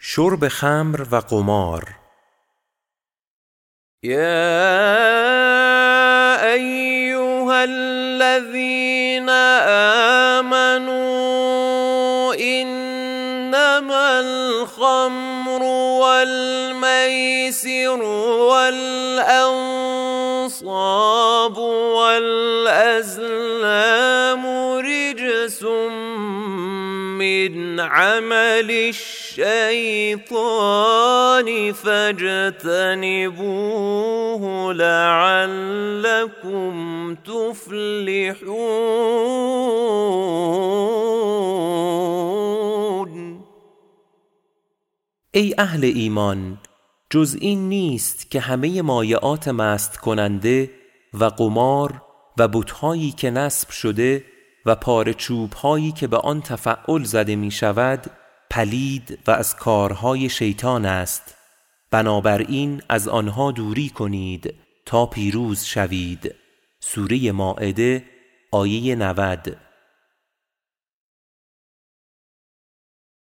شرب خمر و قمار. يا أيها الذين آمنوا إنما الخمر والميسر والأنصاب والأزلام رجس من عمل الشيطان فاجتنبوه لعلكم تفلحون. ای اهل ایمان، جز این نیست که همه مایعات مست کننده و قمار و بت‌هایی که نصب شده و پاره چوب‌هایی که به آن تفعل زده می شود پلید و از کارهای شیطان است. بنابراین از آنها دوری کنید تا پیروز شوید. سوره مائده آیه 90.